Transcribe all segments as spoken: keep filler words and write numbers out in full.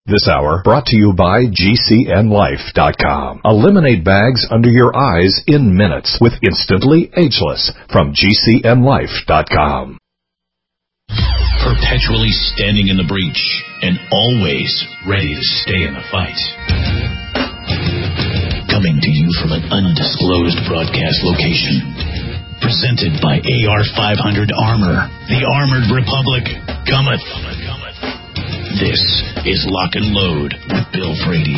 This hour brought to you by G C N life dot com. Eliminate bags under your eyes in minutes with Instantly Ageless from G C N life dot com. Perpetually standing in the breach and always ready to stay in the fight. Coming to you from an undisclosed broadcast location. Presented by A R five hundred Armor. The Armored Republic cometh. This is Lock and Load with Bill Frady.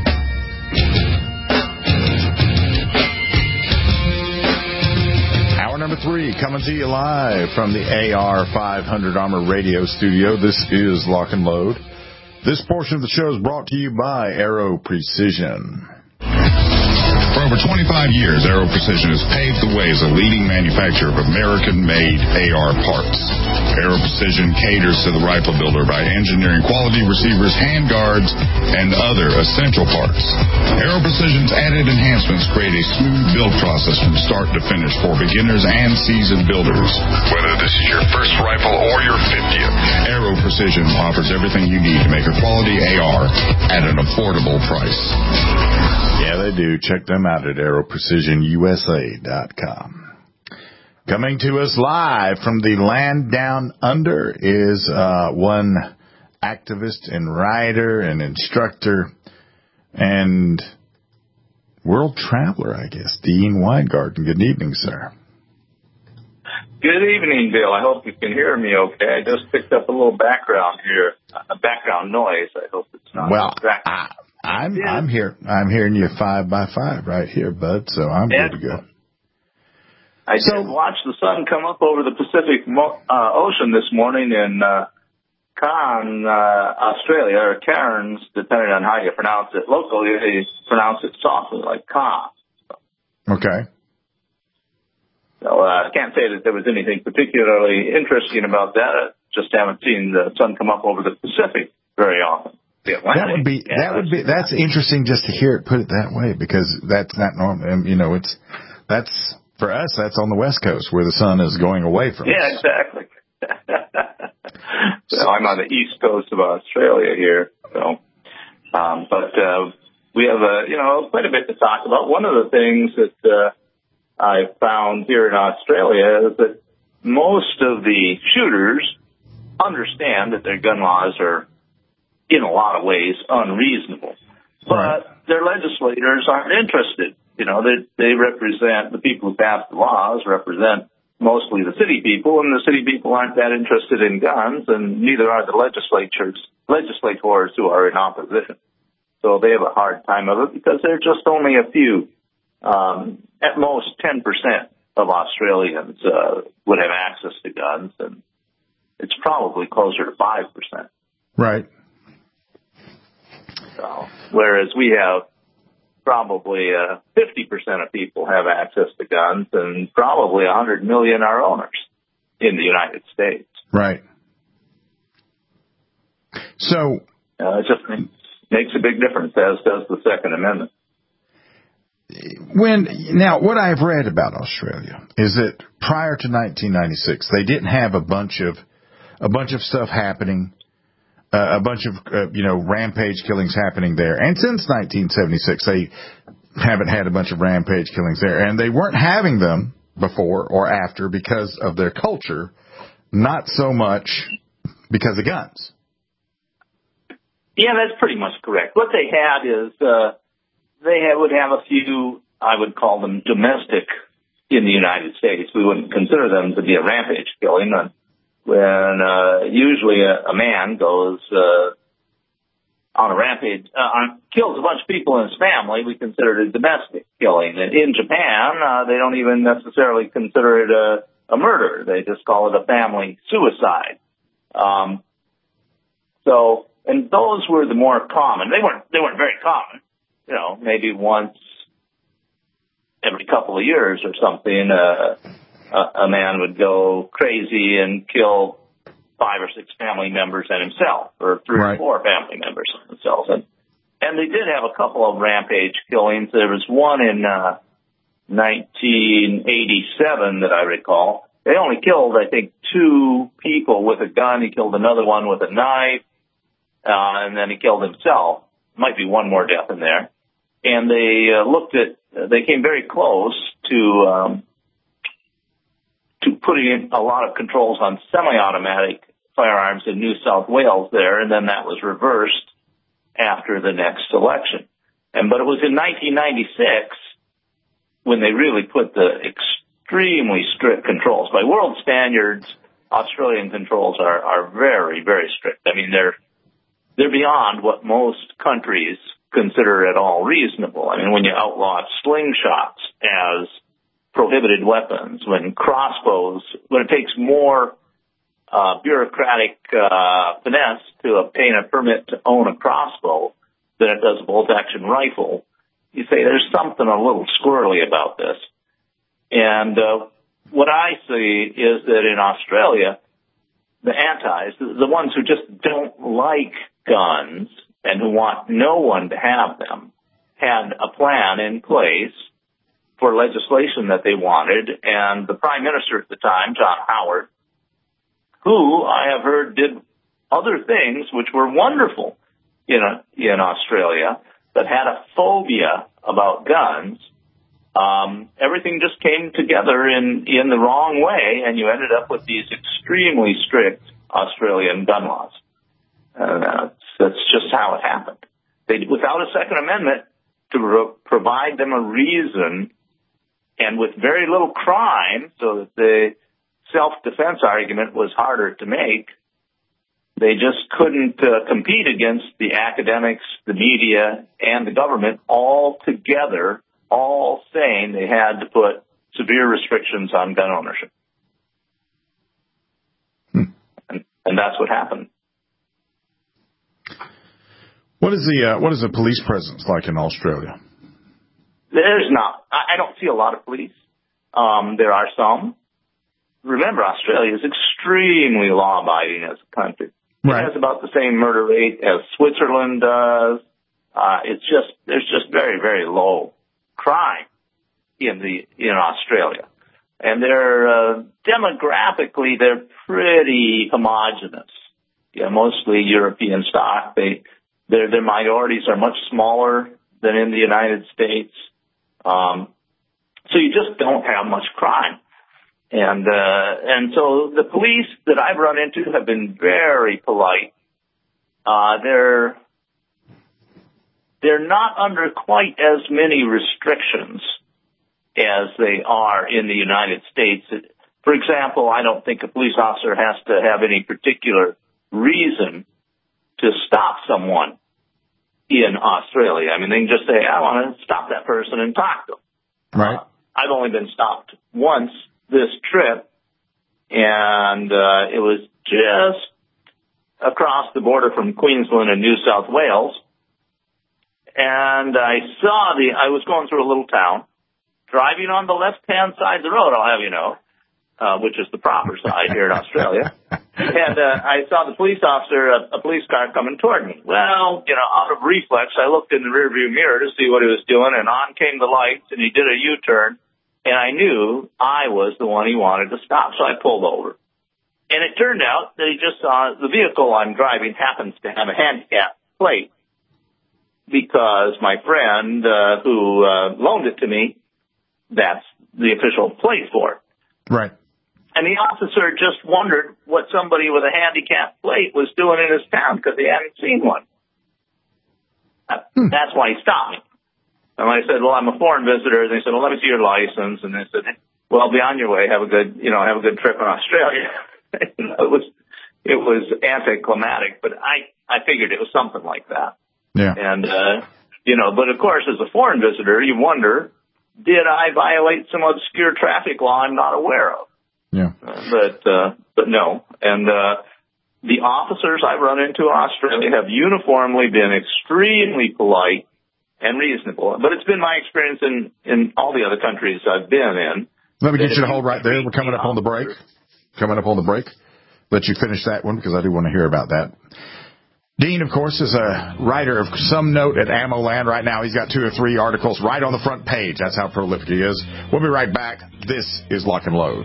Hour number three, coming to you live from the A R five hundred Armor Radio Studio. This is Lock and Load. This portion of the show is brought to you by Aero Precision. For over twenty-five years, Aero Precision has paved the way as a leading manufacturer of American-made A R parts. Aero Precision caters to the rifle builder by engineering quality receivers, handguards, and other essential parts. Aero Precision's added enhancements create a smooth build process from start to finish for beginners and seasoned builders. Whether this is your first rifle or your fiftieth, Aero Precision offers everything you need to make a quality A R at an affordable price. Yeah, they do. Check them out at aero precision U S A dot com. Coming to us live from the land down under is uh, one activist and writer and instructor and world traveler, I guess, Dean Weingarten. Good evening, sir. Good evening, Bill. I hope you can hear me okay. I just picked up a little background here, a background noise. I hope it's not well. distracting. I- I'm yeah. I'm here. I'm hearing you five by five right here, bud. So I'm yeah. good to go. I so, did watch the sun come up over the Pacific uh, Ocean this morning in uh, Cairns, uh, Australia, or Cairns, depending on how you pronounce it. Locally, they pronounce it softly, like Cairns. Okay. So uh, I can't say that there was anything particularly interesting about that. I just haven't seen the sun come up over the Pacific very often. That would be yeah, that would be that's interesting just to hear it put it that way, because that's not normal. You know, it's that's for us. That's on the West Coast where the sun is going away from yeah, us. Exactly. So I'm on the East Coast of Australia here. So, um, but uh, we have a you know quite a bit to talk about. One of the things that uh, I found here in Australia is that most of the shooters understand that their gun laws are, in a lot of ways, unreasonable. But right. Their legislators aren't interested. You know, they, they represent, the people who pass the laws represent mostly the city people, and the city people aren't that interested in guns, and neither are the legislatures, legislators who are in opposition. So they have a hard time of it because there are just only a few, um, at most ten percent of Australians uh, would have access to guns, and it's probably closer to five percent. Right. So, whereas we have probably uh, fifty percent of people have access to guns, and probably one hundred million are owners in the United States. Right. So uh, it just makes, makes a big difference, as does the Second Amendment. When now, what I've read about Australia is that prior to nineteen ninety-six, they didn't have a bunch of a bunch of stuff happening. Uh, a bunch of, uh, you know, rampage killings happening there. And since nineteen seventy-six, they haven't had a bunch of rampage killings there. And they weren't having them before or after because of their culture, not so much because of guns. Yeah, that's pretty much correct. What they had is uh, they would have a few, I would call them domestic in the United States. We wouldn't consider them to be a rampage killing. Uh, When uh, usually a, a man goes uh, on a rampage, uh, on, kills a bunch of people in his family, we consider it a domestic killing. And in Japan, uh, they don't even necessarily consider it a, a murder. They just call it a family suicide. Um, so, and those were the more common. They weren't. They weren't very common. You know, maybe once every couple of years or something. Uh, Uh, a man would go crazy and kill five or six family members and himself, or three right. or four family members and themselves. And, and they did have a couple of rampage killings. There was one in uh, nineteen eighty-seven that I recall. They only killed, I think, two people with a gun. He killed another one with a knife. uh, and then he killed himself. Might be one more death in there. And they uh, looked at, they came very close to um, to putting in a lot of controls on semi-automatic firearms in New South Wales there, and then that was reversed after the next election. And but it was in nineteen ninety-six when they really put the extremely strict controls. By world standards, Australian controls are, are very, very strict. I mean, they're they're beyond what most countries consider at all reasonable. I mean, when you outlaw slingshots as prohibited weapons, when crossbows, when it takes more uh, bureaucratic uh, finesse to obtain a permit to own a crossbow than it does a bolt-action rifle, you say there's something a little squirrely about this. And uh, what I see is that in Australia, the antis, the ones who just don't like guns and who want no one to have them, had a plan in place for legislation that they wanted, and the Prime Minister at the time, John Howard, who I have heard did other things which were wonderful in in Australia, but had a phobia about guns. Um, everything just came together in, in the wrong way, and you ended up with these extremely strict Australian gun laws. Uh, that's, that's just how it happened. They, without a Second Amendment to re- provide them a reason, and with very little crime, so that the self-defense argument was harder to make, they just couldn't uh, compete against the academics, the media, and the government all together, all saying they had to put severe restrictions on gun ownership. Hmm. And, and that's what happened. What is the uh, what is the police presence like in Australia? There's not. I, I don't see a lot of police. Um, there are some. Remember, Australia is extremely law-abiding as a country. Right. It has about the same murder rate as Switzerland does. Uh, it's just there's just very very low crime in the in Australia, and they're uh, demographically they're pretty homogenous. Yeah, mostly European stock. They their their minorities are much smaller than in the United States, um, so you just don't have much crime. And uh, and so the police that I've run into have been very polite. Uh, they're they're not under quite as many restrictions as they are in the United States. For example, I don't think a police officer has to have any particular reason to stop someone in Australia. I mean, they can just say, I want to stop that person and talk to them. Right. Uh, I've only been stopped once this trip, and uh, it was just across the border from Queensland and New South Wales. And I saw the, I was going through a little town, driving on the left-hand side of the road, I'll have you know, uh, which is the proper side here in Australia. And uh, I saw the police officer, a, a police car coming toward me. Well, you know, out of reflex, I looked in the rearview mirror to see what he was doing, and on came the lights, and he did a U-turn. And I knew I was the one he wanted to stop, so I pulled over. And it turned out that he just saw the vehicle I'm driving happens to have a handicap plate because my friend uh, who uh, loaned it to me, that's the official plate for it. Right. And the officer just wondered what somebody with a handicap plate was doing in his town because he hadn't seen one. Hmm. That's why he stopped me. And I said, well, I'm a foreign visitor. And they said, well, let me see your license. And they said, well, be on your way. Have a good, you know, have a good trip in Australia. it was, it was anticlimactic, but I, I figured it was something like that. Yeah. And, uh, you know, but of course, as a foreign visitor, you wonder, did I violate some obscure traffic law I'm not aware of? Yeah. Uh, but, uh, but no. And, uh, the officers I've run into in Australia have uniformly been extremely polite and reasonable. But it's been my experience in, in all the other countries I've been in. Let me get you to hold right there. We're coming up on the break. Coming up on the break. Let you finish that one because I do want to hear about that. Dean, of course, is a writer of some note at Ammo Land right now. He's got two or three articles right on the front page. That's how prolific he is. We'll be right back. This is Lock and Load.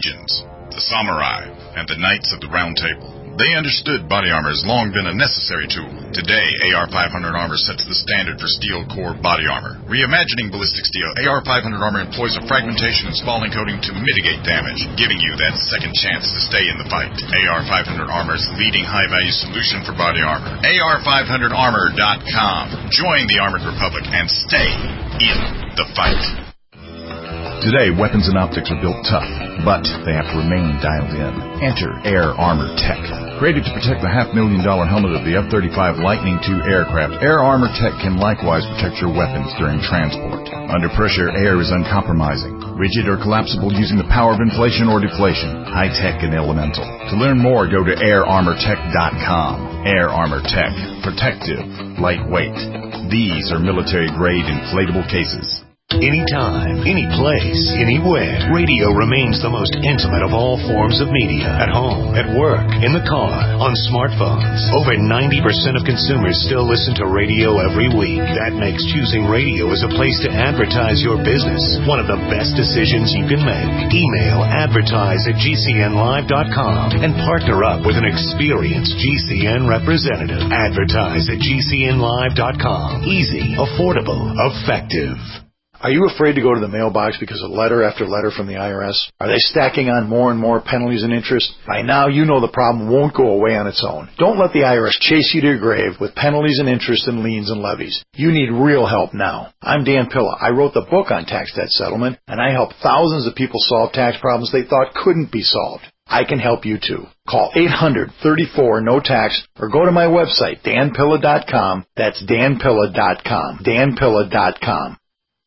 legions, the samurai, and the knights of the Round Table. They understood body armor has long been a necessary tool. Today, A R five hundred Armor sets the standard for steel core body armor. Reimagining ballistic steel, A R five hundred Armor employs a fragmentation and spalling coating to mitigate damage, giving you that second chance to stay in the fight. A R five hundred Armor is the leading high-value solution for body armor. A R five hundred armor dot com. Join the Armored Republic and stay in the fight. Today, weapons and optics are built tough, but they have to remain dialed in. Enter Air Armor Tech. Created to protect the half-million dollar helmet of the F thirty-five Lightning two aircraft, Air Armor Tech can likewise protect your weapons during transport. Under pressure, air is uncompromising, rigid or collapsible using the power of inflation or deflation, high-tech and elemental. To learn more, go to air armor tech dot com. Air Armor Tech. Protective. Lightweight. These are military-grade inflatable cases. Anytime, any place, anywhere, radio remains the most intimate of all forms of media. At home, at work, in the car, on smartphones. Over ninety percent of consumers still listen to radio every week. That makes choosing radio as a place to advertise your business one of the best decisions you can make. Email advertise at G C N live dot com and partner up with an experienced G C N representative. Advertise at G C N live dot com. Easy, affordable, effective. Are you afraid to go to the mailbox because of letter after letter from the I R S? Are they stacking on more and more penalties and interest? By now, you know the problem won't go away on its own. Don't let the I R S chase you to your grave with penalties and interest and liens and levies. You need real help now. I'm Dan Pilla. I wrote the book on tax debt settlement, and I help thousands of people solve tax problems they thought couldn't be solved. I can help you too. Call eight hundred, thirty-four, no tax or go to my website, dan pilla dot com. That's dan pilla dot com. dan pilla dot com.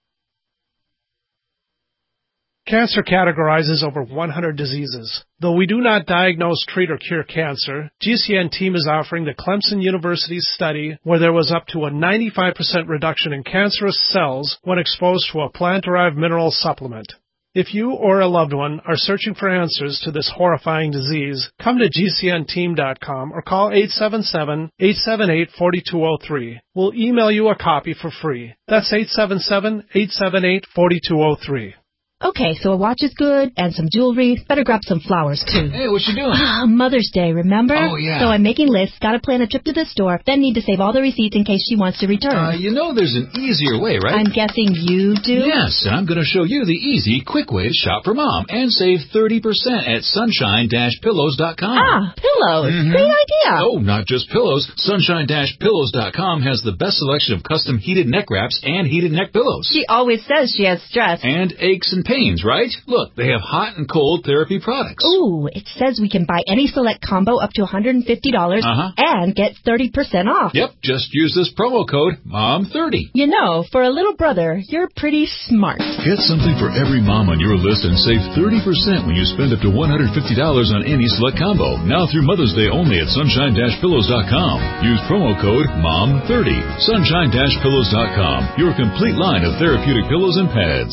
Cancer categorizes over one hundred diseases. Though we do not diagnose, treat, or cure cancer, G C N team is offering the Clemson University study where there was up to a ninety-five percent reduction in cancerous cells when exposed to a plant-derived mineral supplement. If you or a loved one are searching for answers to this horrifying disease, come to G C N team dot com or call eight seven seven, eight seven eight, four two zero three. We'll email you a copy for free. That's eight seven seven, eight seven eight, four two zero three. Okay, so a watch is good, and some jewelry. Better grab some flowers, too. Hey, what you doing? Ah, Mother's Day, remember? Oh, yeah. So I'm making lists, gotta plan a trip to the store, then need to save all the receipts in case she wants to return. Uh, you know there's an easier way, right? I'm guessing you do? Yes, and I'm going to show you the easy, quick way to shop for Mom and save thirty percent at sunshine dash pillows dot com. Ah, pillows. Mm-hmm. Great idea. Oh, not just pillows. sunshine dash pillows dot com has the best selection of custom heated neck wraps and heated neck pillows. She always says she has stress. And aches and pains, right? Look, they have hot and cold therapy products. Ooh, it says we can buy any select combo up to one hundred fifty dollars uh-huh. and get thirty percent off. Yep, just use this promo code mom thirty. You know, for a little brother, you're pretty smart. Get something for every mom on your list and save thirty percent when you spend up to one hundred fifty dollars on any select combo. Now through Mother's Day only at sunshine dash pillows dot com. Use promo code mom thirty. sunshine dash pillows dot com. Your complete line of therapeutic pillows and pads.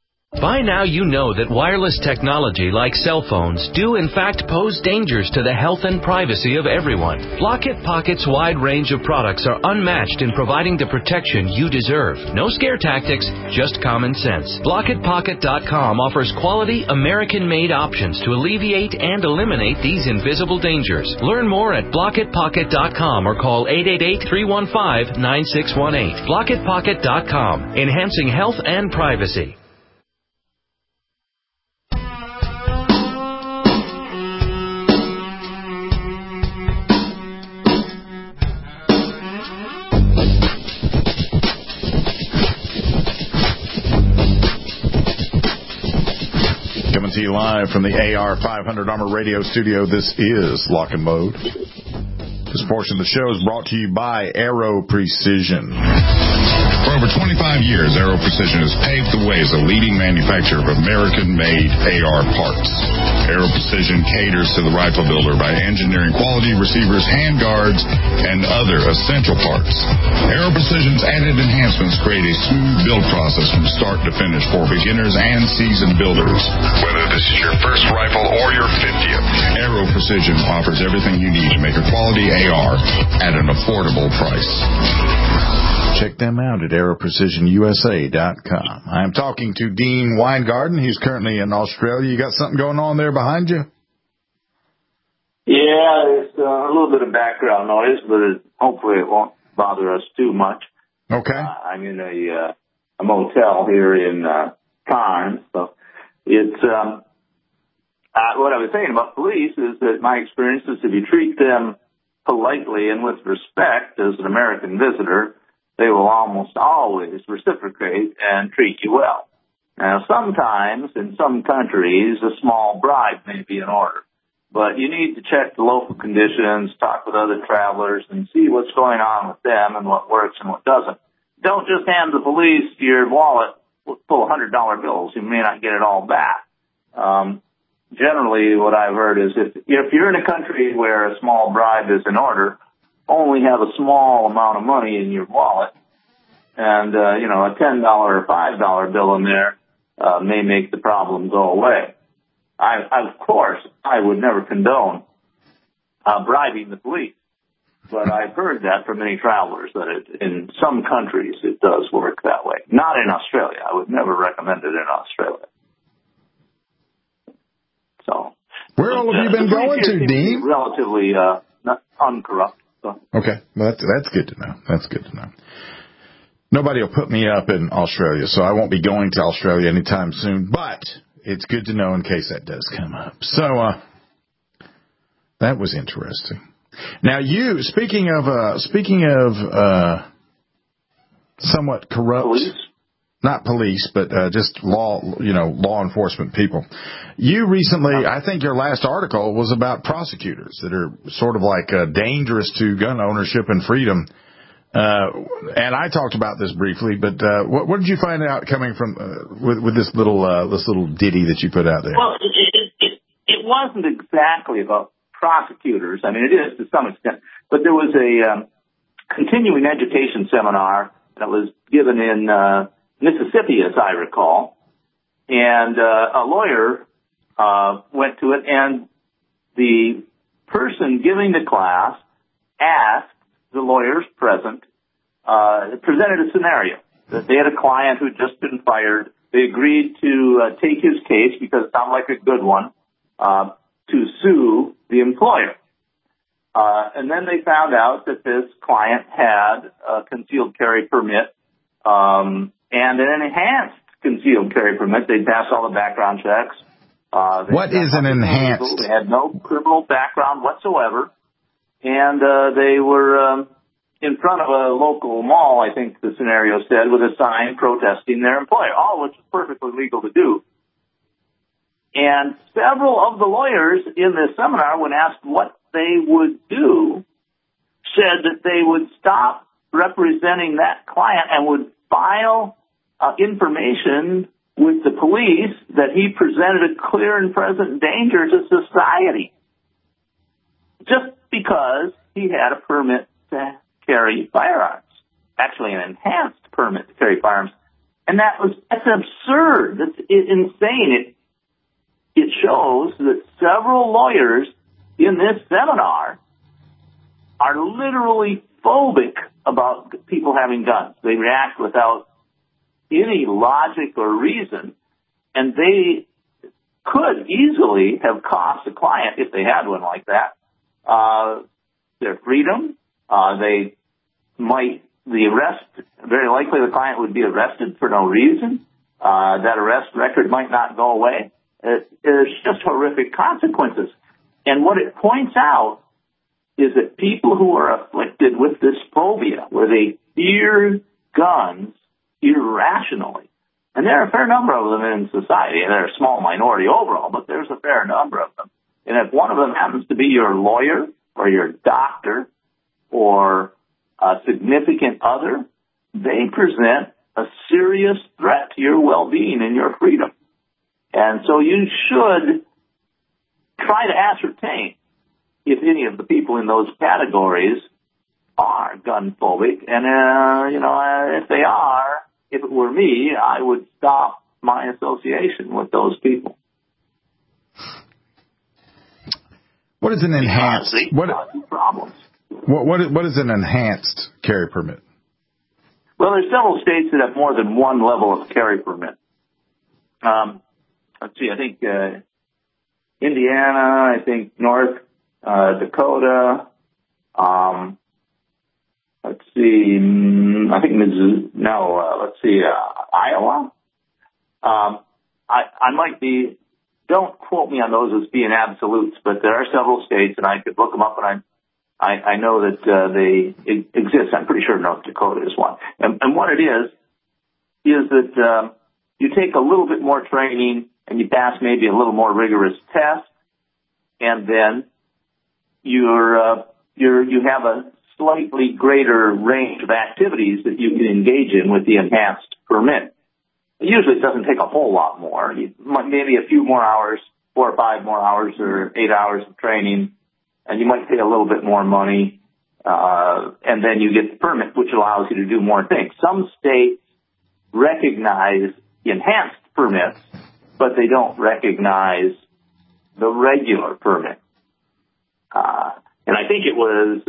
By now you know that wireless technology like cell phones do in fact pose dangers to the health and privacy of everyone. Blockit Pocket's wide range of products are unmatched in providing the protection you deserve. No scare tactics, just common sense. blockit pocket dot com offers quality American-made options to alleviate and eliminate these invisible dangers. Learn more at blockit pocket dot com or call eight eight eight, three one five, nine six one eight. blockit pocket dot com, enhancing health and privacy. Coming to you live from the A R five hundred Armor Radio Studio, this is Lock and Load. This portion of the show is brought to you by Aero Precision. For over twenty-five years, Aero Precision has paved the way as a leading manufacturer of American-made A R parts. Aero Precision caters to the rifle builder by engineering quality receivers, handguards, and other essential parts. Aero Precision's added enhancements create a smooth build process from start to finish for beginners and seasoned builders. Whether this is your first rifle or your fiftieth, Aero Precision offers everything you need to make a quality A R at an affordable price. check them out at aero precision u s a dot com. I'm talking to Dean Weingarten. He's currently in Australia. You got something going on there behind you? Yeah, it's uh, a little bit of background noise, but it, hopefully it won't bother us too much. Okay. Uh, I'm in a, uh, a motel here in uh, Cairns, so it's um, uh, what I was saying about police is that my experience is if you treat them politely and with respect as an American visitor, they will almost always reciprocate and treat you well. Now, sometimes in some countries, a small bribe may be in order. But you need to check the local conditions, talk with other travelers, and see what's going on with them and what works and what doesn't. Don't just hand the police your wallet full of one hundred dollar bills. You may not get it all back. Um, generally, what I've heard is if, if you're in a country where a small bribe is in order, only have a small amount of money in your wallet, and, uh, you know, a ten dollar or five dollar bill in there uh, may make the problem go away. I, of course, I would never condone uh, bribing the police, but I've heard that from many travelers that it, in some countries it does work that way. Not in Australia. I would never recommend it in Australia. So, where all have you been going to, Dean? Relatively uh, not uncorrupt. So. Okay, well that's that's good to know. That's good to know. Nobody will put me up in Australia, so I won't be going to Australia anytime soon. But it's good to know in case that does come up. So, uh, that was interesting. Now, you, speaking of, uh, speaking of, uh, somewhat corrupt, police? Not police, but, uh, just law, you know, law enforcement people. You recently, I think your last article was about prosecutors that are sort of like, uh, dangerous to gun ownership and freedom. Uh, and I talked about this briefly, but uh, what, what did you find out coming from uh, with, with this little uh, this little ditty that you put out there? Well, it, it, it, it wasn't exactly about prosecutors. I mean, it is to some extent, but there was a um, continuing education seminar that was given in uh, Mississippi, as I recall, and uh, a lawyer uh, went to it, and the person giving the class asked the lawyers present, uh, presented a scenario that they had a client who had just been fired. They agreed to uh, take his case because it sounded like a good one, uh, to sue the employer. Uh, and then they found out that this client had a concealed carry permit, um, and an enhanced concealed carry permit. They passed all the background checks. Uh, what is an enhanced? They had no criminal background whatsoever. And uh, they were um, in front of a local mall, I think the scenario said, with a sign protesting their employer, all which is perfectly legal to do. And several of the lawyers in this seminar, when asked what they would do, said that they would stop representing that client and would file uh, information with the police that he presented a clear and present danger to society. Just because he had a permit to carry firearms, actually an enhanced permit to carry firearms. And that was, that's absurd. That's insane. It, it shows that several lawyers in this seminar are literally phobic about people having guns. They react without any logic or reason, and they could easily have cost a client, if they had one like that, uh, their freedom. Uh, they might, the arrest, very likely the client would be arrested for no reason. Uh, that arrest record might not go away. It, there's just horrific consequences. And what it points out is that people who are afflicted with this phobia, where they fear guns irrationally, and there are a fair number of them in society, and they're a small minority overall, but there's a fair number of them. And if one of them happens to be your lawyer or your doctor or a significant other, they present a serious threat to your well-being and your freedom. And so you should try to ascertain if any of the people in those categories are gun phobic. And, uh, you know, uh, if they are, if it were me, I would stop my association with those people. What is an enhanced? What, problems. What, what, what is an enhanced carry permit? Well, there's several states that have more than one level of carry permit. Um, let's see, I think uh, Indiana, I think North uh, Dakota, um, let's see, I think Missouri, no, uh, let's see, uh, Iowa. Um, I, I might be, don't quote me on those as being absolutes, but there are several states, and I could look them up, and I I, I know that uh, they exist. I'm pretty sure North Dakota is one. And, and what it is, is that um, you take a little bit more training and you pass maybe a little more rigorous test, and then you're, uh, you're, you have a slightly greater range of activities that you can engage in with the enhanced permit. Usually it doesn't take a whole lot more. You might, maybe a few more hours, four or five more hours or eight hours of training, and you might pay a little bit more money, uh, and then you get the permit, which allows you to do more things. Some states recognize enhanced permits, but they don't recognize the regular permit. Uh, and I think it was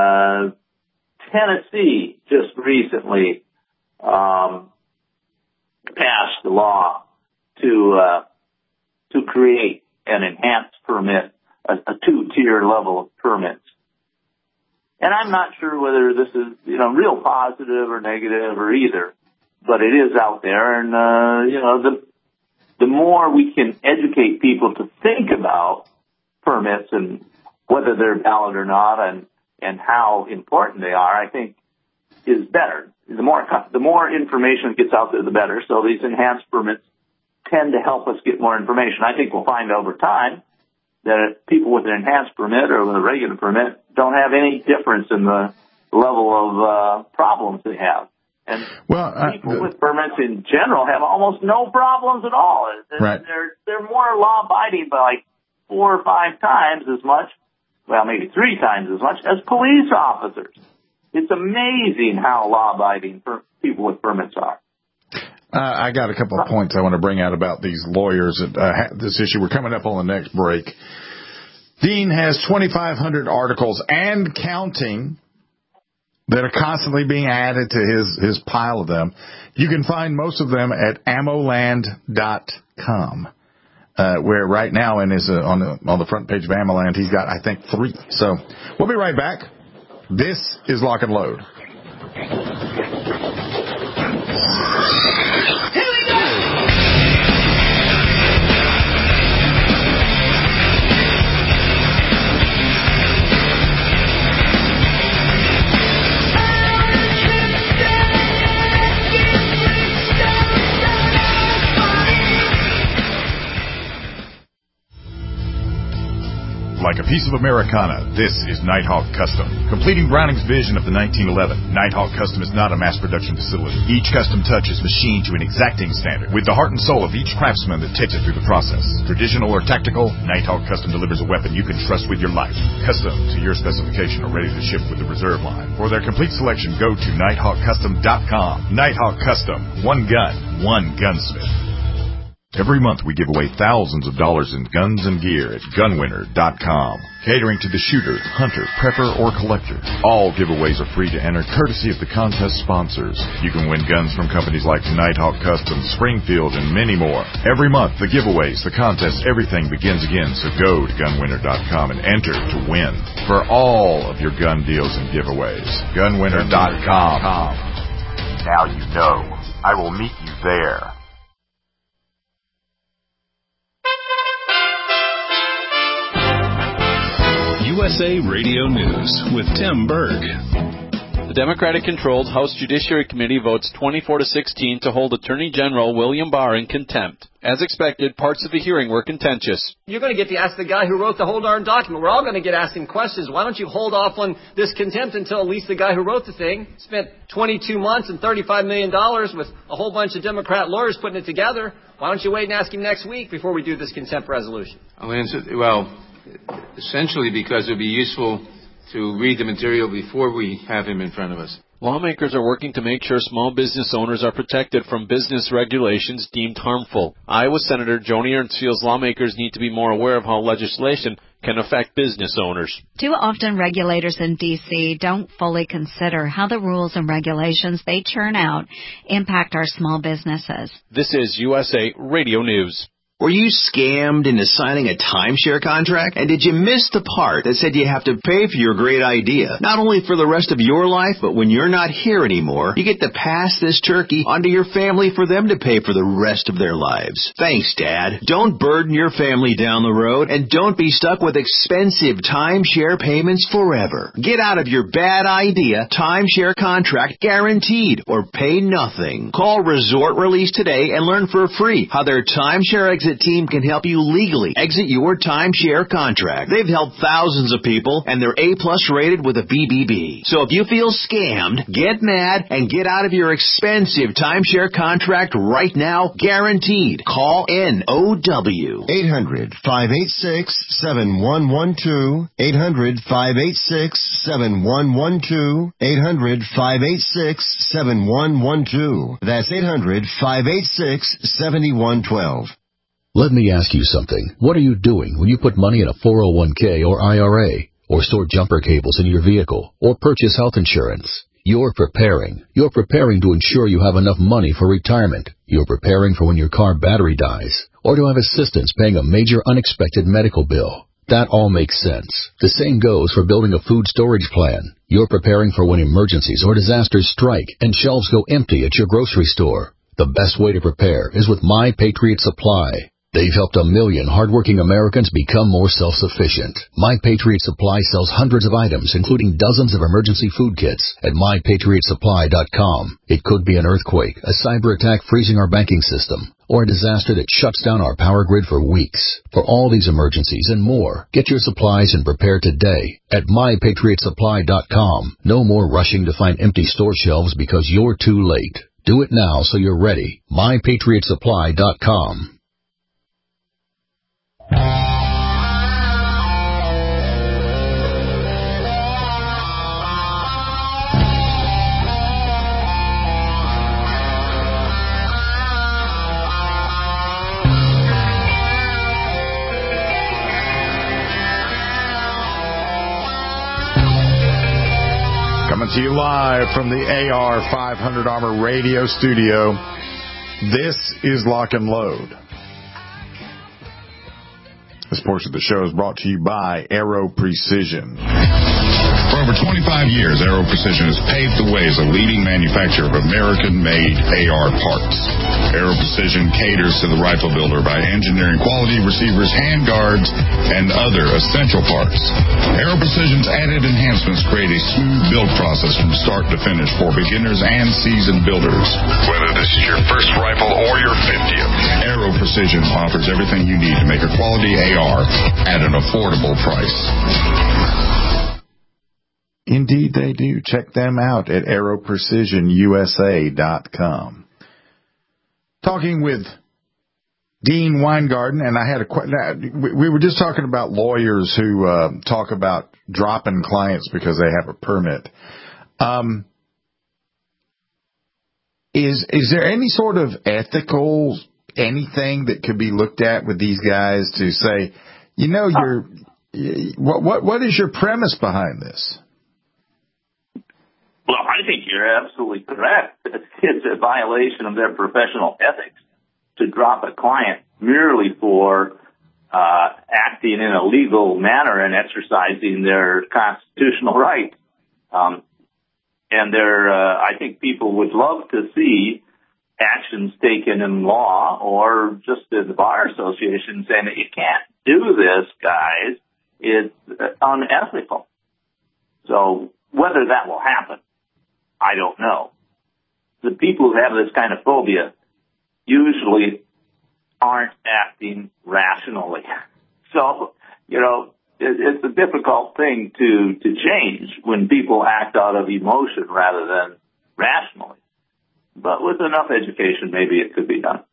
uh, Tennessee just recently um, passed the law to uh, to create an enhanced permit, a, a two-tier level of permits. And I'm not sure whether this is, you know, real positive or negative or either, but it is out there. And, uh, you know, the, the more we can educate people to think about permits and whether they're valid or not and, and how important they are, I think is better. The more, the more information that gets out there, the better. So these enhanced permits tend to help us get more information. I think we'll find over time that people with an enhanced permit or with a regular permit don't have any difference in the level of uh, problems they have. And well, uh, people the, with permits in general have almost no problems at all. Right. They're, they're more law-abiding by like four or five times as much, well, maybe three times as much as police officers. It's amazing how law-abiding per- people with permits are. Uh, I got a couple of points I want to bring out about these lawyers and uh, this issue. We're coming up on the next break. Dean has twenty-five hundred articles and counting that are constantly being added to his, his pile of them. You can find most of them at ammoland dot com, uh, where right now in his, uh, on the on the front page of Ammoland, he's got, I think, three. So we'll be right back. This is Lock and Load. Like a piece of Americana, this is Nighthawk Custom. Completing Browning's vision of the nineteen eleven, Nighthawk Custom is not a mass production facility. Each custom touch is machined to an exacting standard, with the heart and soul of each craftsman that takes it through the process. Traditional or tactical, Nighthawk Custom delivers a weapon you can trust with your life. Custom to your specification or ready to ship with the reserve line. For their complete selection, go to nighthawk custom dot com. Nighthawk Custom. One gun, one gunsmith. Every month we give away thousands of dollars in guns and gear at gun winner dot com. Catering to the shooter, hunter, prepper, or collector. All giveaways are free to enter, courtesy of the contest sponsors. You can win guns from companies like Nighthawk Custom, Springfield, and many more. Every month, the giveaways, the contests, everything begins again. So go to gun winner dot com and enter to win for all of your gun deals and giveaways. gun winner dot com. Now you know. I will meet you there. U S A Radio News with Tim Berg. The Democratic-controlled House Judiciary Committee votes twenty-four to sixteen to hold Attorney General William Barr in contempt. As expected, parts of the hearing were contentious. You're going to get to ask the guy who wrote the whole darn document. We're all going to get asking questions. Why don't you hold off on this contempt until at least the guy who wrote the thing spent twenty-two months and thirty-five million dollars with a whole bunch of Democrat lawyers putting it together? Why don't you wait and ask him next week before we do this contempt resolution? I'll answer, well, essentially because it would be useful to read the material before we have him in front of us. Lawmakers are working to make sure small business owners are protected from business regulations deemed harmful. Iowa Senator Joni Ernst feels lawmakers need to be more aware of how legislation can affect business owners. Too often regulators in D C don't fully consider how the rules and regulations they churn out impact our small businesses. This is U S A Radio News. Were you scammed into signing a timeshare contract? And did you miss the part that said you have to pay for your great idea? Not only for the rest of your life, but when you're not here anymore, you get to pass this turkey onto your family for them to pay for the rest of their lives. Thanks, Dad. Don't burden your family down the road, and don't be stuck with expensive timeshare payments forever. Get out of your bad idea timeshare contract guaranteed, or pay nothing. Call Resort Release today and learn for free how their timeshare exit team can help you legally exit your timeshare contract. They've helped thousands of people, and they're A-plus rated with a B B B. So if you feel scammed, get mad and get out of your expensive timeshare contract right now, guaranteed. Call N O W. eight hundred, five eight six, seven one one two. eight hundred, five eight six, seven one one two. eight hundred, five eight six, seven one one two. That's eight hundred, five eight six, seven one one two. Let me ask you something. What are you doing when you put money in a four oh one k or I R A, or store jumper cables in your vehicle, or purchase health insurance? You're preparing. You're preparing to ensure you have enough money for retirement. You're preparing for when your car battery dies, or to have assistance paying a major unexpected medical bill. That all makes sense. The same goes for building a food storage plan. You're preparing for when emergencies or disasters strike and shelves go empty at your grocery store. The best way to prepare is with My Patriot Supply. They've helped a million hardworking Americans become more self-sufficient. My Patriot Supply sells hundreds of items, including dozens of emergency food kits, at my patriot supply dot com. It could be an earthquake, a cyber attack freezing our banking system, or a disaster that shuts down our power grid for weeks. For all these emergencies and more, get your supplies and prepare today at my patriot supply dot com. No more rushing to find empty store shelves because you're too late. Do it now so you're ready. my patriot supply dot com. Coming to you live from the A R five hundred Armor Radio Studio. This is Lock and Load. This portion of the show is brought to you by Aero Precision. For over twenty-five years, Aero Precision has paved the way as a leading manufacturer of American-made A R parts. Aero Precision caters to the rifle builder by engineering quality receivers, handguards, and other essential parts. Aero Precision's added enhancements create a smooth build process from start to finish for beginners and seasoned builders. Whether this is your first rifle or your fiftieth, Aero Precision offers everything you need to make a quality A R at an affordable price. Indeed, they do. Check them out at aero precision U S A dot com. Talking with Dean Weingarten, and I had a question. We were just talking about lawyers who uh, talk about dropping clients because they have a permit. Um, is is there any sort of ethical anything that could be looked at with these guys to say, you know, you're what what what is your premise behind this? Well, I think you're absolutely correct. It's a violation of their professional ethics to drop a client merely for uh, acting in a legal manner and exercising their constitutional right. Um, and there, uh, I think people would love to see actions taken in law or just in the Bar Association saying that you can't do this, guys. It's unethical. So whether that will happen, I don't know. The people who have this kind of phobia usually aren't acting rationally. So, you know, it, it's a difficult thing to, to change when people act out of emotion rather than rationally. But with enough education, maybe it could be done.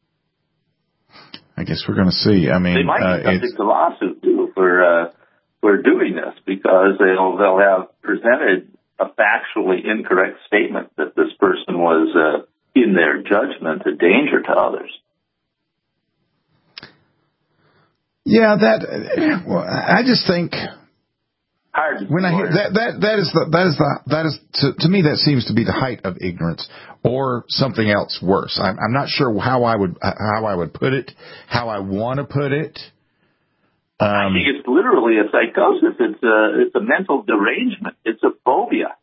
I guess we're going to see. I mean, they might uh, be subject to lawsuit too for uh, for doing this because they'll they'll have presented a factually incorrect statement that this person was, uh, in their judgment, a danger to others. Yeah, that. Well, I just think when I hear that, that that is the that is the that is to, to me that seems to be the height of ignorance, or something else worse. I'm, I'm not sure how I would how I would put it, how I want to put it. Um, I think it's literally a psychosis. It's a it's a mental derangement. It's a phobia.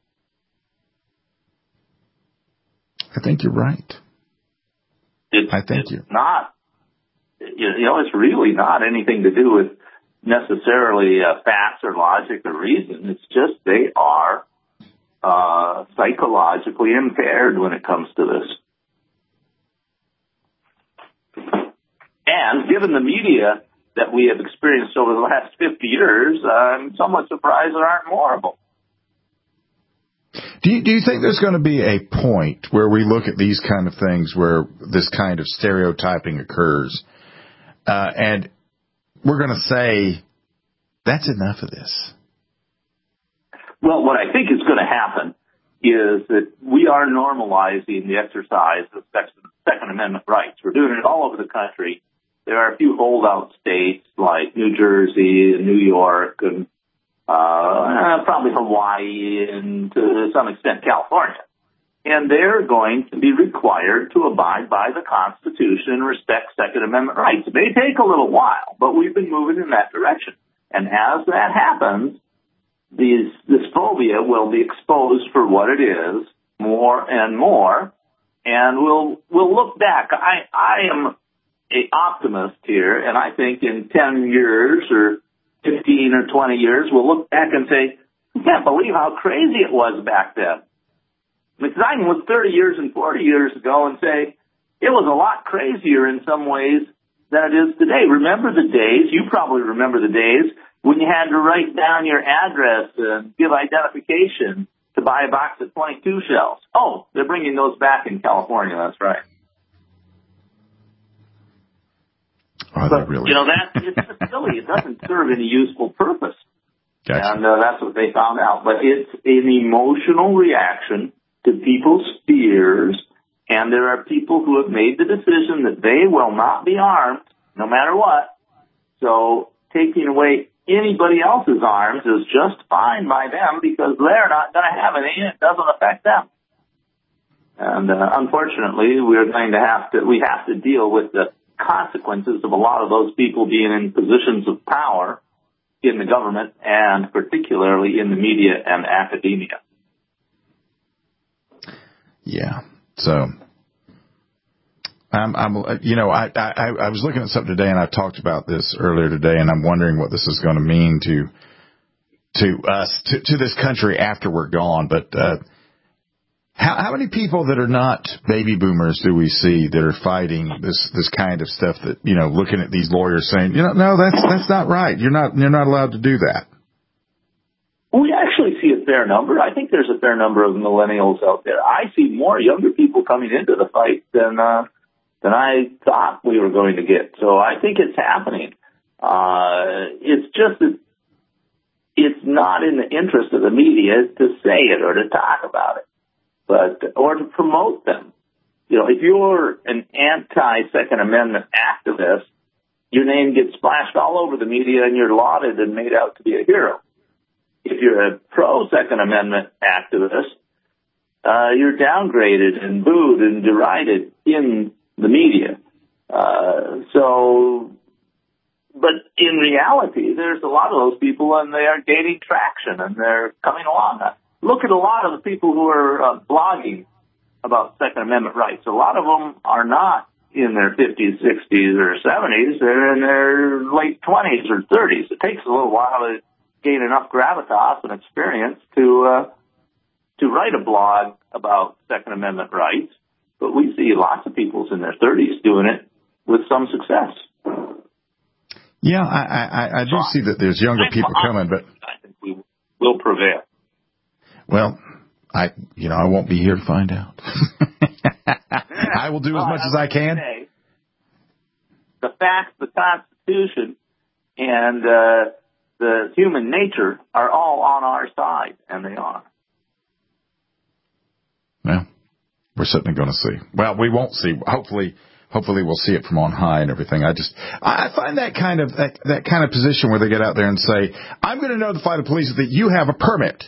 I think you're right. It's, I think it's you. not. You know, it's really not anything to do with necessarily uh, facts or logic or reason. It's just they are uh, psychologically impaired when it comes to this. And given the media that we have experienced over the last fifty years, I'm somewhat surprised there aren't more of them. Do you, do you think there's going to be a point where we look at these kind of things where this kind of stereotyping occurs, uh, and we're going to say, that's enough of this? Well, what I think is going to happen is that we are normalizing the exercise of Second Amendment rights. We're doing it all over the country. There are a few holdout states like New Jersey and New York and uh, probably Hawaii and to some extent California. And they're going to be required to abide by the Constitution and respect Second Amendment rights. It may take a little while, but we've been moving in that direction. And as that happens, these, this phobia will be exposed for what it is more and more. And we'll, we'll look back. I, I am an optimist here, and I think in ten years or fifteen or twenty years, we'll look back and say, I can't believe how crazy it was back then. Because I can look thirty years and forty years ago and say, it was a lot crazier in some ways than it is today. Remember the days, you probably remember the days, when you had to write down your address and give identification to buy a box of twenty-two shells. Oh, they're bringing those back in California, that's right. Are but, they really? You know, that it's just silly. It doesn't serve any useful purpose. Gotcha. And uh, that's what they found out. But it's an emotional reaction to people's fears, and there are people who have made the decision that they will not be armed, no matter what. So taking away anybody else's arms is just fine by them because they're not going to have any, and it doesn't affect them. And uh, unfortunately, we're going to have to, we have to deal with the consequences of a lot of those people being in positions of power in the government and particularly in the media and academia. Yeah. So, I'm, I'm, you know, I, I, I was looking at something today, and I talked about this earlier today, and I'm wondering what this is going to mean to, to us, to, to this country after we're gone. But, uh, how, how many people that are not baby boomers do we see that are fighting this, this kind of stuff that, you know, looking at these lawyers saying, you know, no, that's, that's not right. You're not, you're not allowed to do that. We actually see a fair number. I think there's a fair number of millennials out there. I see more younger people coming into the fight than, uh, than I thought we were going to get. So I think it's happening. Uh, it's just that it's not in the interest of the media to say it or to talk about it, but, or to promote them. You know, if you're an anti-Second Amendment activist, your name gets splashed all over the media and you're lauded and made out to be a hero. If you're a pro-Second Amendment activist, uh, you're downgraded and booed and derided in the media. Uh, so, but in reality, there's a lot of those people and they are gaining traction and they're coming along. Look at a lot of the people who are uh, blogging about Second Amendment rights. A lot of them are not in their fifties, sixties, or seventies. They're in their late twenties or thirties. It takes a little while to gain enough gravitas and experience to uh, to write a blog about Second Amendment rights. But we see lots of people in their thirties doing it with some success. Yeah, I, I, I do see that there's younger people coming, but I think we will prevail. Well, I, you know, I won't be here to find out. I will do as much as I can. The facts, the Constitution, and uh, the human nature are all on our side, and they are. Well, we're certainly going to see. Well, we won't see. Hopefully, hopefully we'll see it from on high and everything. I just, I find that kind of, that, that kind of position where they get out there and say, I'm going to notify the police that you have a permit.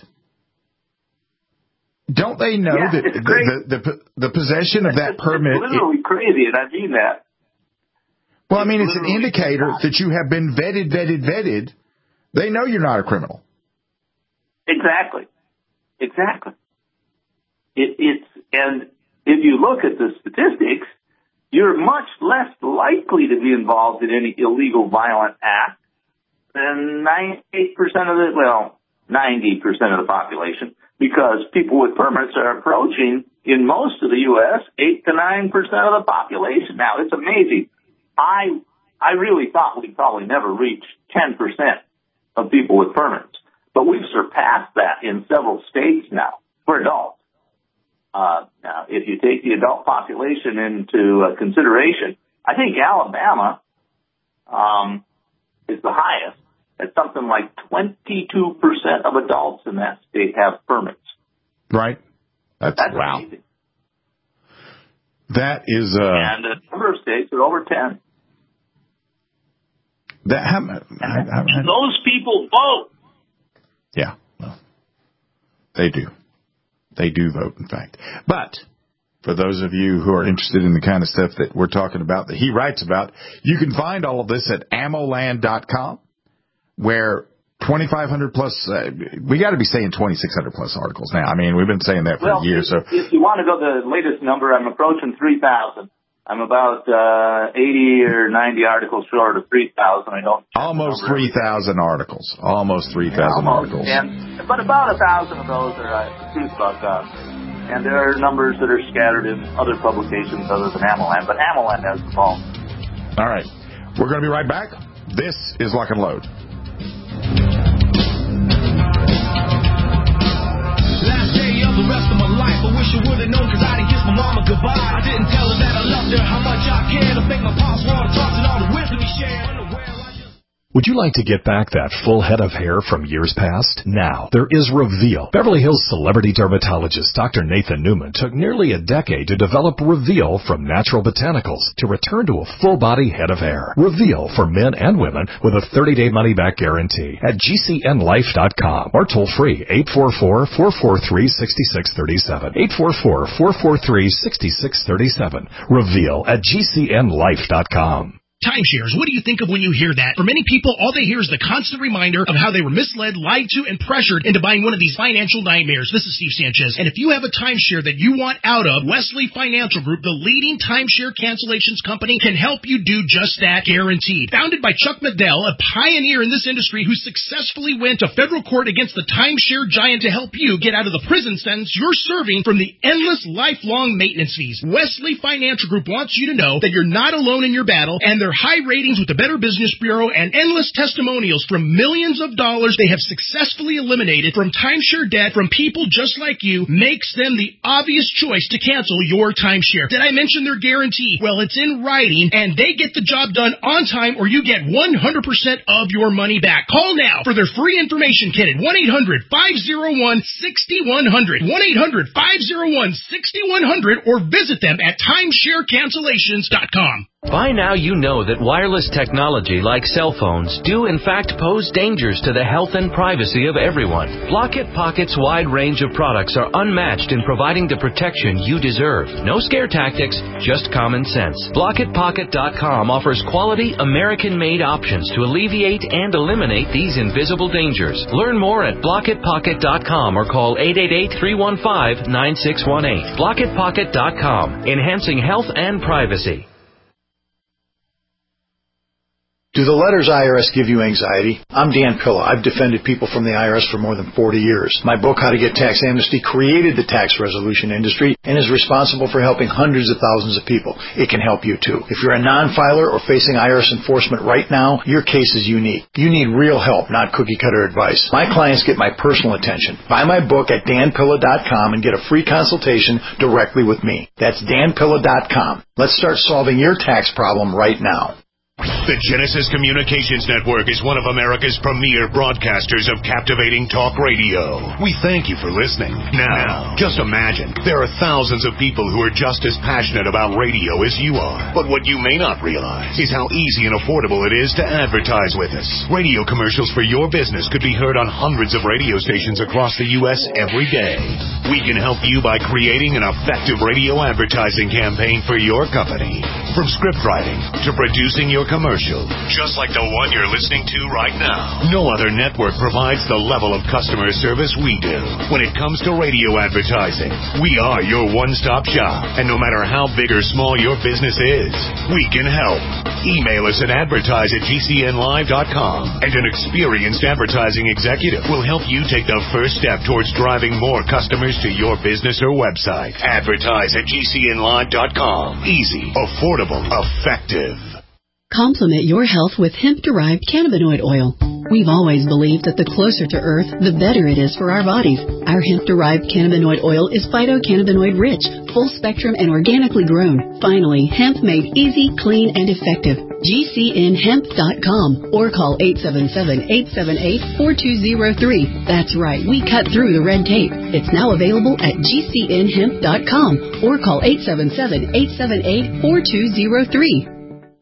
Don't they know yeah, that the, the, the, the possession of that it's, permit... It's literally it, crazy, and I mean that. Well, I mean, it's an indicator that you have been vetted, vetted, vetted. They know you're not a criminal. Exactly. Exactly. It, it's, and if you look at the statistics, you're much less likely to be involved in any illegal violent act than ninety-eight percent of the, well, ninety percent of the population, because people with permits are approaching, in most of the U S, eight to nine percent of the population. Now, it's amazing. I, I really thought we'd probably never reach ten percent of people with permits, but we've surpassed that in several states now for adults. Uh, now, if you take the adult population into uh, consideration, I think Alabama um, is the highest. At something like twenty-two percent of adults in that state have permits. Right. That's, That's wow. amazing. That is... Uh, and a number of states are over ten. That I, I, I, and those people vote. Yeah. Well, they do. They do vote, in fact. But for those of you who are interested in the kind of stuff that we're talking about, that he writes about, you can find all of this at ammoland dot com, where twenty-five hundred plus, uh, we got to be saying twenty-six hundred plus articles now. I mean, we've been saying that for well, years. If, so if you want to go the latest number, I'm approaching three thousand. I'm about uh, eighty or ninety articles short of three thousand. I don't. Almost three thousand articles. Almost three thousand yeah, articles. And, but about a thousand of those are uh, truth dot com. And there are numbers that are scattered in other publications other than AmmoLand, but AmmoLand has the ball. All right. We're going to be right back. This is Lock and Load. Last day of the rest of my life, I wish I would have known, cause I didn't kiss my mama goodbye. I didn't tell her that I loved her, how much I cared. I think my pops were all the talks and all the wisdom he shared. Would you like to get back that full head of hair from years past? Now, there is Reveal. Beverly Hills celebrity dermatologist Doctor Nathan Newman took nearly a decade to develop Reveal from natural botanicals to return to a full-body head of hair. Reveal for men and women with a thirty-day money-back guarantee at G C N life dot com or toll-free eight four four, four four three, six six three seven. eight four four, four four three, six six three seven. Reveal at G C N life dot com. Timeshares, what do you think of when you hear that? For many people, all they hear is the constant reminder of how they were misled, lied to, and pressured into buying one of these financial nightmares. This is Steve Sanchez, and if you have a timeshare that you want out of, Wesley Financial Group, the leading timeshare cancellations company, can help you do just that, guaranteed. Founded by Chuck Medell, a pioneer in this industry who successfully went to federal court against the timeshare giant to help you get out of the prison sentence you're serving from the endless lifelong maintenance fees. Wesley Financial Group wants you to know that you're not alone in your battle, and their high ratings with the Better Business Bureau and endless testimonials from millions of dollars they have successfully eliminated from timeshare debt from people just like you makes them the obvious choice to cancel your timeshare. Did I mention their guarantee? Well, it's in writing, and they get the job done on time, or you get one hundred percent of your money back. Call now for their free information kit at one eight hundred, five oh one, six one zero zero, one eight hundred, five oh one, six one zero zero, or visit them at timeshare cancellations dot com. By now you know that wireless technology like cell phones do in fact pose dangers to the health and privacy of everyone. Blockit Pocket's wide range of products are unmatched in providing the protection you deserve. No scare tactics, just common sense. Blockit Pocket dot com offers quality American-made options to alleviate and eliminate these invisible dangers. Learn more at Blockit Pocket dot com or call eight eight eight, three one five, nine six one eight. Blockit Pocket dot com, enhancing health and privacy. Do the letters I R S give you anxiety? I'm Dan Pilla. I've defended people from the I R S for more than forty years. My book, How to Get Tax Amnesty, created the tax resolution industry and is responsible for helping hundreds of thousands of people. It can help you too. If you're a non-filer or facing I R S enforcement right now, your case is unique. You need real help, not cookie-cutter advice. My clients get my personal attention. Buy my book at Dan Pilla dot com and get a free consultation directly with me. That's Dan Pilla dot com. Let's start solving your tax problem right now. The Genesis Communications Network is one of America's premier broadcasters of captivating talk radio. We thank you for listening. Now, just imagine, there are thousands of people who are just as passionate about radio as you are. But what you may not realize is how easy and affordable it is to advertise with us. Radio commercials for your business could be heard on hundreds of radio stations across the U S every day. We can help you by creating an effective radio advertising campaign for your company. From script writing to producing your commercial, just like the one you're listening to right now. No other network provides the level of customer service we do. When it comes to radio advertising, we are your one-stop shop. And no matter how big or small your business is, we can help. Email us at advertise at G C N live dot com, and an experienced advertising executive will help you take the first step towards driving more customers to your business or website. Advertise at G C N live dot com. Easy, affordable, effective. Complement your health with hemp-derived cannabinoid oil. We've always believed that the closer to Earth, the better it is for our bodies. Our hemp-derived cannabinoid oil is phytocannabinoid rich, full spectrum, and organically grown. Finally, hemp made easy, clean, and effective. G C N hemp dot com or call eight seven seven, eight seven eight, four two zero three. That's right, we cut through the red tape. It's now available at G C N hemp dot com or call eight seven seven, eight seven eight, four two zero three.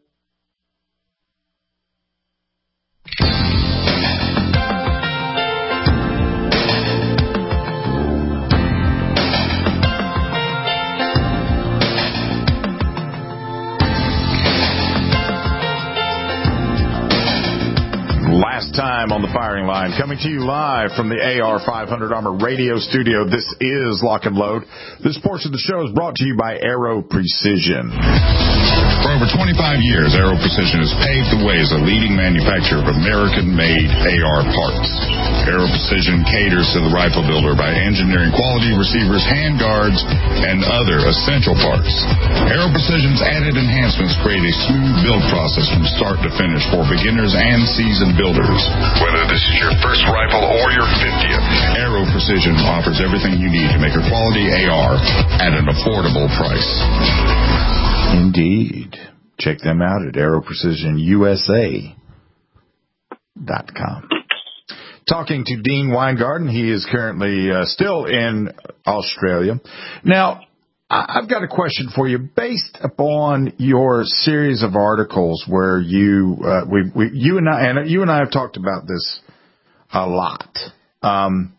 Time on the firing line, coming to you live from the A R five hundred Armor Radio Studio. This is Lock and Load. This portion of the show is brought to you by Aero Precision. For over twenty-five years, Aero Precision has paved the way as a leading manufacturer of American-made A R parts. Aero Precision caters to the rifle builder by engineering quality receivers, handguards, and other essential parts. Aero Precision's added enhancements create a smooth build process from start to finish for beginners and seasoned builders. Whether this is your first rifle or your fiftieth, Aero Precision offers everything you need to make a quality A R at an affordable price. Indeed. Check them out at aero precision U S A dot com. Talking to Dean Weingarten. He is currently uh, still in Australia. Now, I've got a question for you. Based upon your series of articles where you, uh, we, we, you and I, and you and I have talked about this a lot. Um,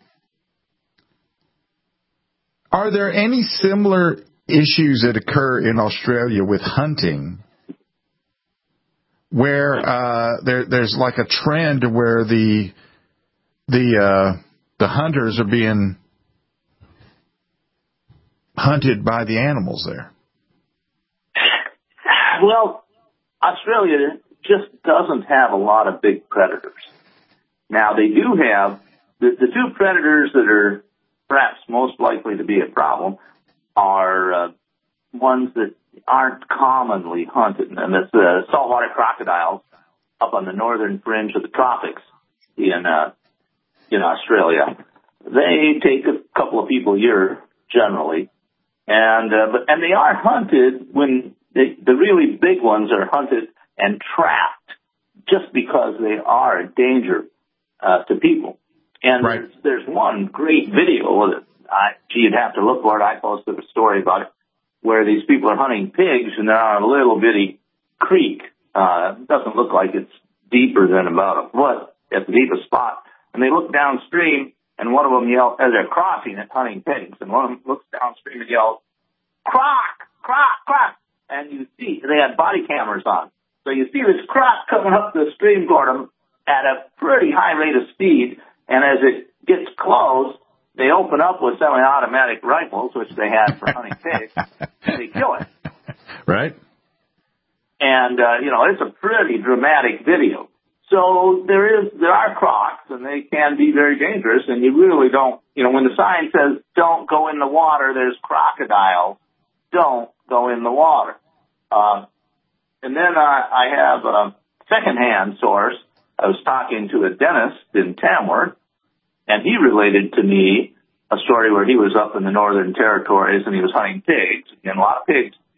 are there any similar issues that occur in Australia with hunting, where uh, there, there's like a trend where the the uh, the hunters are being hunted by the animals there? Well, Australia just doesn't have a lot of big predators. Now, they do have the, the two predators that are perhaps most likely to be a problem are uh, ones that aren't commonly hunted, and it's the uh, saltwater crocodiles up on the northern fringe of the tropics in uh, in Australia. They take a couple of people a year generally, and uh, but and they are hunted when they, the really big ones are hunted and trapped just because they are a danger uh, to people. And right. there's, there's one great video that I, gee, you'd have to look for it. I posted a story about it, where these people are hunting pigs, and they're on a little bitty creek. Uh, it doesn't look like it's deeper than about a foot at the deepest spot. And they look downstream, and one of them yells, as they're crossing it, hunting pigs, and one of them looks downstream and yells, croc, croc, croc. And you see, they had body cameras on. So you see this croc coming up the stream toward them at a pretty high rate of speed, and as it gets close, they open up with semi-automatic rifles, which they had for hunting pigs, and they kill it. Right. And, uh, you know, it's a pretty dramatic video. So there is, there are crocs, and they can be very dangerous, and you really don't, you know, when the sign says, don't go in the water, there's crocodiles, don't go in the water. Um, and then uh, I have a secondhand source. I was talking to a dentist in Tamworth, and he related to me a story where he was up in the Northern Territories and he was hunting pigs. Again, a lot of pigs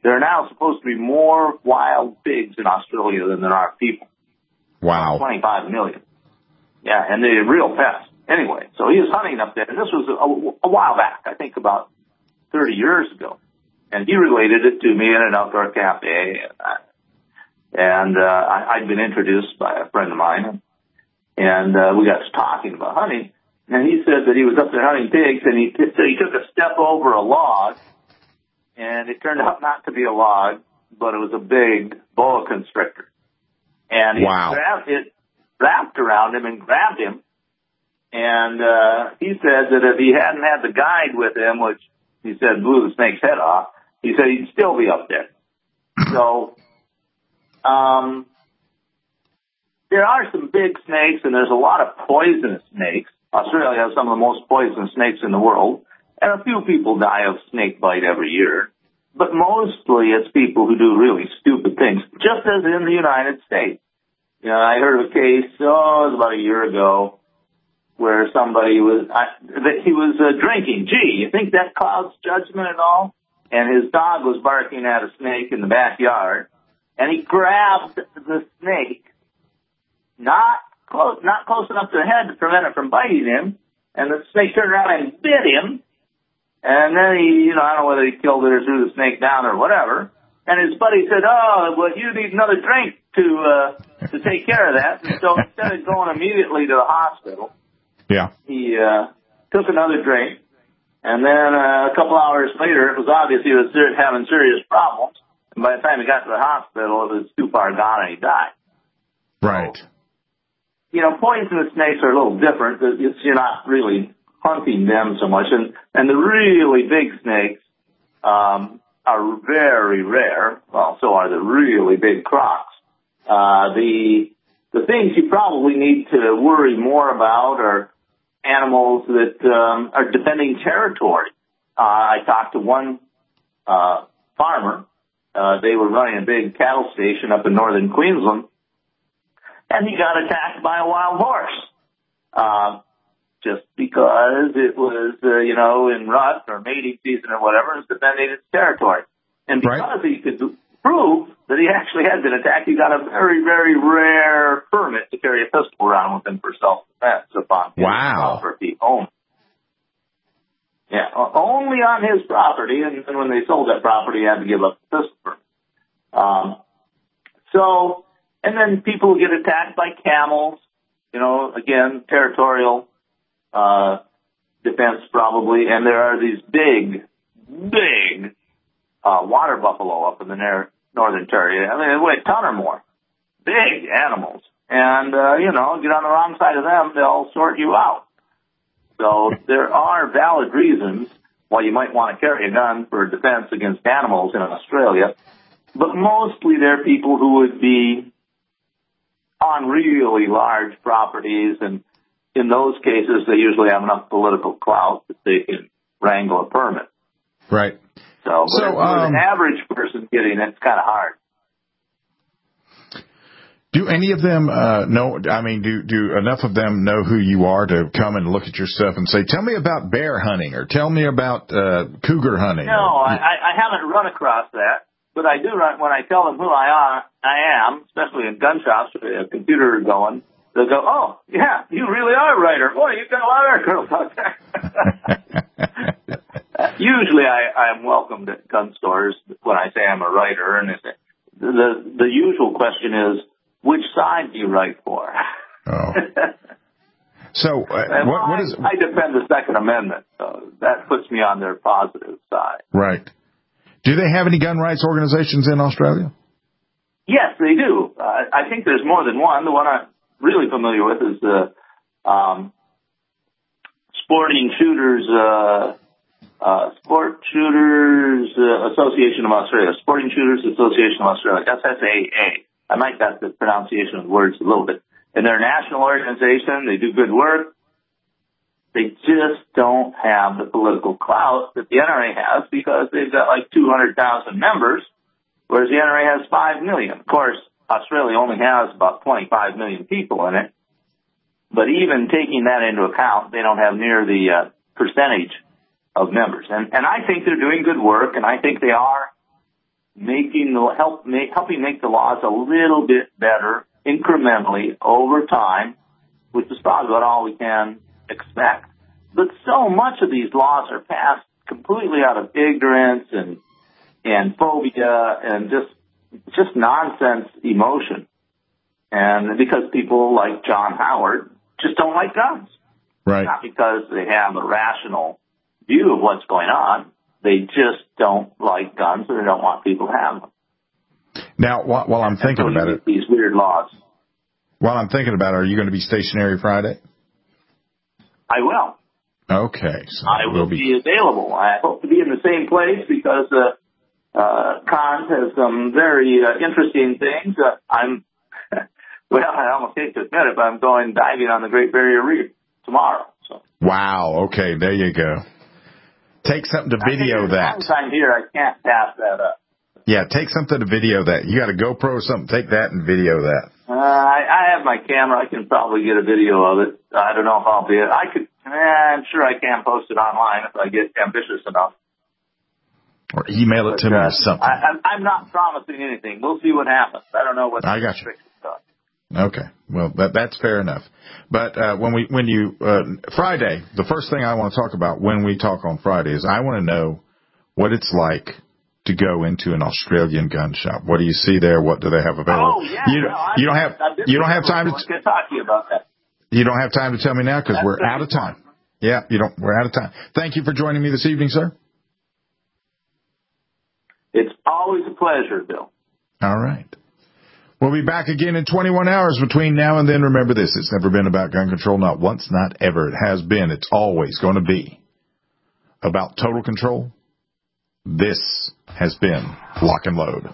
there are now supposed to be more wild pigs in Australia than there are people. Wow. twenty-five million. Yeah, and they're real pests. Anyway, so he was hunting up there, and this was a, a while back, I think about thirty years ago. And he related it to me in an outdoor cafe, and, I, and uh, I, I'd been introduced by a friend of mine, and uh, we got to talking about hunting. And he said that he was up there hunting pigs, and he, t- so he took a step over a log, and it turned out not to be a log, but it was a big boa constrictor. And he wow. grabbed it, wrapped around him and grabbed him. And uh, he said that if he hadn't had the guide with him, which he said blew the snake's head off, he said he'd still be up there. So um, there are some big snakes, and there's a lot of poisonous snakes. Australia has some of the most poisonous snakes in the world, and a few people die of snake bite every year. But mostly it's people who do really stupid things, just as in the United States. You know, I heard of a case, oh, it was about a year ago, where somebody was, I, that he was uh, drinking. Gee, you think that clouds judgment at all? And his dog was barking at a snake in the backyard, and he grabbed the snake, not close, not close enough to the head to prevent it from biting him, and the snake turned around and bit him, and then he, you know, I don't know whether he killed it or threw the snake down or whatever, and his buddy said, oh, well, you need another drink to, uh, to take care of that, and so instead of going immediately to the hospital, yeah, he, uh, took another drink, and then uh, a couple hours later, it was obvious he was ser- having serious problems, and by the time he got to the hospital, it was too far gone and he died. Right. So, you know, poisonous snakes are a little different. It's, you're not really hunting them so much. And, and the really big snakes um, are very rare. Well, so are the really big crocs. Uh, the the things you probably need to worry more about are animals that um, are defending territory. Uh, I talked to one uh, farmer. Uh, they were running a big cattle station up in northern Queensland, and he got attacked by a wild horse, uh, just because it was, uh, you know, in rut or mating season or whatever, it was defending its territory. And because right. he could prove that he actually had been attacked, he got a very, very rare permit to carry a pistol around with him for self-defense upon his wow. property owned. Yeah, only on his property, and, and when they sold that property, he had to give up the pistol permit. Um, so... And then people get attacked by camels, you know, again, territorial uh, defense probably. And there are these big, big uh, water buffalo up in the near northern territory. I mean, they weigh a ton or more. Big animals. And, uh, you know, get on the wrong side of them, they'll sort you out. So there are valid reasons why you might want to carry a gun for defense against animals in Australia. But mostly they're people who would be on really large properties, and in those cases, they usually have enough political clout that they can wrangle a permit. Right. So, so but um, for an average person getting it, it's kind of hard. Do any of them uh, know, I mean, do, do enough of them know who you are to come and look at your stuff and say, tell me about bear hunting, or tell me about uh, cougar hunting? No, or, I, I haven't run across that. But I do run, when I tell them who I are, I am, especially in gun shops with a computer going, they'll go, oh, yeah, you really are a writer. Boy, you've got a lot of articles out there. Usually I, I'm welcomed at gun stores when I say I'm a writer. And they say, the, the usual question is, which side do you write for? Oh. So uh, what, what is... I, I defend the Second Amendment, so that puts me on their positive side. Right. Do they have any gun rights organizations in Australia? Yes, they do. Uh, I think there's more than one. The one I'm really familiar with is the um, Sporting Shooters uh, uh, Sport Shooters uh, Association of Australia. Sporting Shooters Association of Australia. That's S A A. I might got the pronunciation of the words a little bit. And they're a national organization. They do good work. They just don't have the political clout that the N R A has, because they've got like two hundred thousand members, whereas the N R A has five million. Of course, Australia only has about twenty-five million people in it. But even taking that into account, they don't have near the uh, percentage of members. And, and I think they're doing good work, and I think they are making the help make, helping make the laws a little bit better incrementally over time, which is probably about all we can expect. But so much of these laws are passed completely out of ignorance and and phobia and just just nonsense emotion, and because people like John Howard just don't like guns, right? Not because they have a rational view of what's going on. They just don't like guns, and they don't want people to have them. Now, while, while I'm thinking about it, these weird laws. While I'm thinking about it, are you going to be stationary Friday? I will. Okay. So I will we'll be... be available. I hope to be in the same place because uh, uh, Cons has some very uh, interesting things. Uh, I'm, well, I almost hate to admit it, but I'm going diving on the Great Barrier Reef tomorrow. So. Wow. Okay, there you go. Take something to video that. As long as I'm here, I can't pass that up. Yeah, take something to video that. You got a GoPro or something, take that and video that. Uh, I, I have my camera. I can probably get a video of it. I don't know if I'll be it. I could, eh, I'm sure I can post it online if I get ambitious enough. Or email it but, to me uh, or something. I, I'm, I'm not promising anything. We'll see what happens. I don't know what I got you. Okay, well, that, that's fair enough. But uh, when we, when you, uh, Friday, the first thing I want to talk about when we talk on Friday is I want to know what it's like to go into an Australian gun shop. What do you see there? What do they have available? Oh, yeah. You, no, you don't have, you don't have time to, to talk to you about that. You don't have time to tell me now because we're out of time. Fun. Yeah, you don't, we're out of time. Thank you for joining me this evening, sir. It's always a pleasure, Bill. All right. We'll be back again in twenty-one hours between now and then. Remember this, it's never been about gun control, not once, not ever. It has been. It's always going to be about total control. This has been Lock and Load.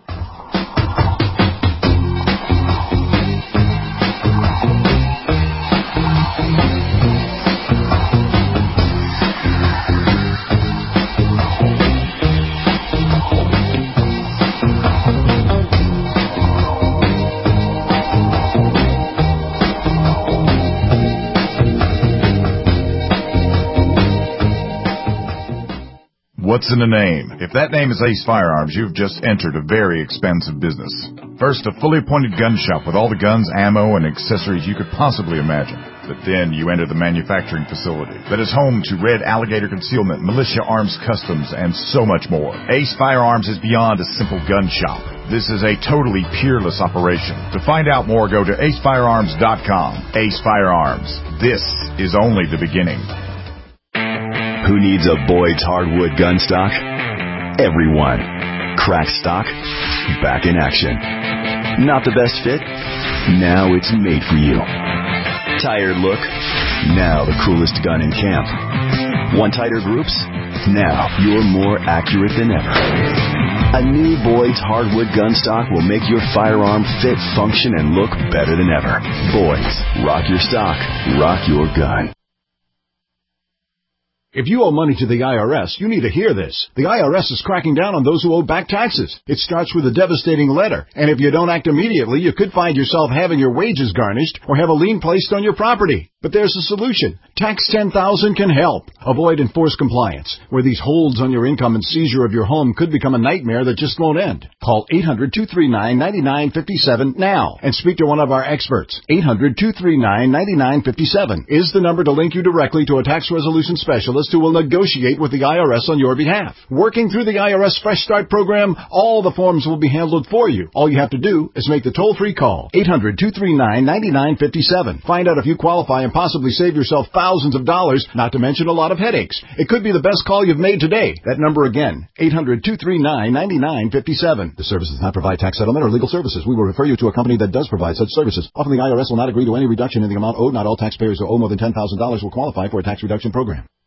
What's in a name? If that name is Ace Firearms, you've just entered a very expensive business. First, a fully appointed gun shop with all the guns, ammo, and accessories you could possibly imagine. But then you enter the manufacturing facility that is home to Red Alligator Concealment, Militia Arms Customs, and so much more. Ace Firearms is beyond a simple gun shop. This is a totally peerless operation. To find out more, go to ace firearms dot com. Ace Firearms. This is only the beginning. Who needs a Boyd's hardwood gun stock? Everyone. Crack stock, back in action. Not the best fit? Now it's made for you. Tired look? Now the coolest gun in camp. Want tighter groups? Now you're more accurate than ever. A new Boyd's hardwood gun stock will make your firearm fit, function, and look better than ever. Boyd's. Rock your stock. Rock your gun. If you owe money to the I R S, you need to hear this. The I R S is cracking down on those who owe back taxes. It starts with a devastating letter, and if you don't act immediately, you could find yourself having your wages garnished or have a lien placed on your property. But there's a solution. Tax ten thousand can help. Avoid enforced compliance, where these holds on your income and seizure of your home could become a nightmare that just won't end. Call eight hundred, two three nine, nine nine five seven now and speak to one of our experts. eight hundred, two three nine, nine nine five seven is the number to link you directly to a tax resolution specialist who will negotiate with the I R S on your behalf. Working through the I R S Fresh Start program, all the forms will be handled for you. All you have to do is make the toll-free call. eight hundred, two three nine, nine nine five seven. Find out if you qualify and possibly save yourself thousands of dollars, not to mention a lot of headaches. It could be the best call you've made today. That number again, eight hundred, two three nine, nine nine five seven. The service does not provide tax settlement or legal services. We will refer you to a company that does provide such services. Often the I R S will not agree to any reduction in the amount owed. Not all taxpayers who owe more than ten thousand dollars will qualify for a tax reduction program.